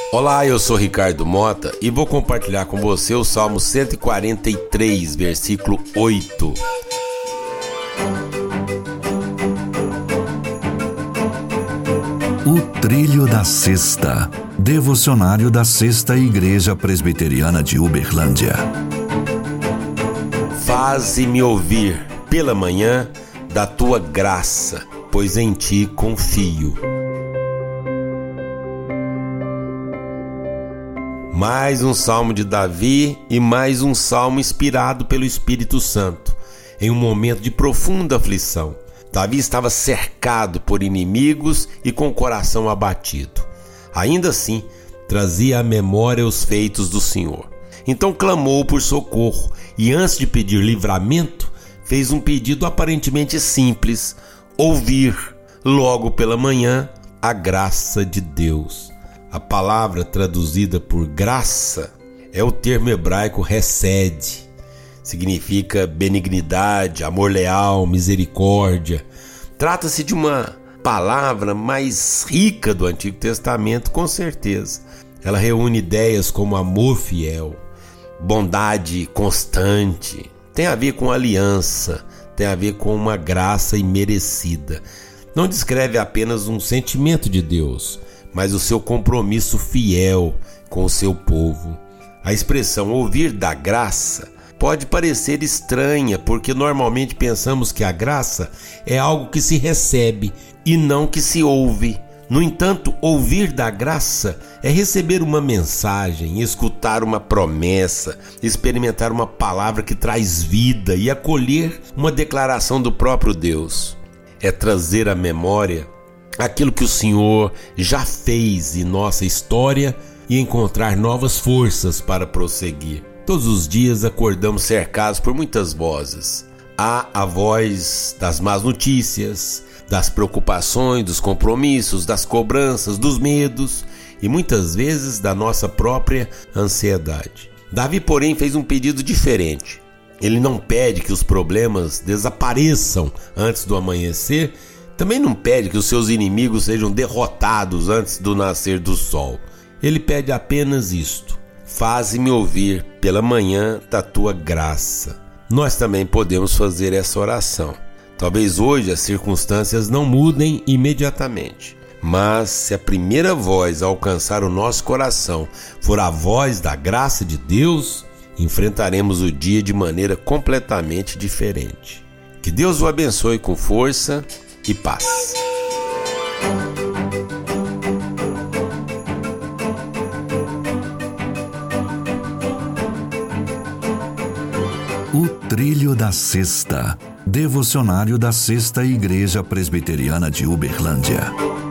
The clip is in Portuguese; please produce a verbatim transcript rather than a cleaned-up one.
Olá, eu sou Ricardo Mota e vou compartilhar com você o Salmo cento e quarenta e três, versículo oito. O Trilho da Sexta, devocionário da Sexta Igreja Presbiteriana de Uberlândia. Faze-me ouvir pela manhã da tua graça, pois em ti confio. Mais um salmo de Davi e mais um salmo inspirado pelo Espírito Santo. Em um momento de profunda aflição, Davi estava cercado por inimigos e com o coração abatido. Ainda assim, trazia à memória os feitos do Senhor. Então clamou por socorro e, antes de pedir livramento, fez um pedido aparentemente simples: ouvir, logo pela manhã, a graça de Deus. A palavra traduzida por graça é o termo hebraico hesed. Significa benignidade, amor leal, misericórdia. Trata-se de uma palavra mais rica do Antigo Testamento, com certeza. Ela reúne ideias como amor fiel, bondade constante, tem a ver com aliança, tem a ver com uma graça imerecida. Não descreve apenas um sentimento de Deus, mas o seu compromisso fiel com o seu povo. A expressão ouvir da graça pode parecer estranha, porque normalmente pensamos que a graça é algo que se recebe e não que se ouve. No entanto, ouvir da graça é receber uma mensagem, escutar uma promessa, experimentar uma palavra que traz vida e acolher uma declaração do próprio Deus. É trazer à memória aquilo que o Senhor já fez em nossa história e encontrar novas forças para prosseguir. Todos os dias acordamos cercados por muitas vozes. Há a voz das más notícias, das preocupações, dos compromissos, das cobranças, dos medos e muitas vezes da nossa própria ansiedade. Davi, porém, fez um pedido diferente. Ele não pede que os problemas desapareçam antes do amanhecer, também não pede que os seus inimigos sejam derrotados antes do nascer do sol. Ele pede apenas isto: faze-me ouvir pela manhã da tua graça. Nós também podemos fazer essa oração. Talvez hoje as circunstâncias não mudem imediatamente, mas se a primeira voz a alcançar o nosso coração for a voz da graça de Deus, enfrentaremos o dia de maneira completamente diferente. Que Deus o abençoe com força e paz. O Trilho da Sexta, devocionário da Sexta Igreja Presbiteriana de Uberlândia.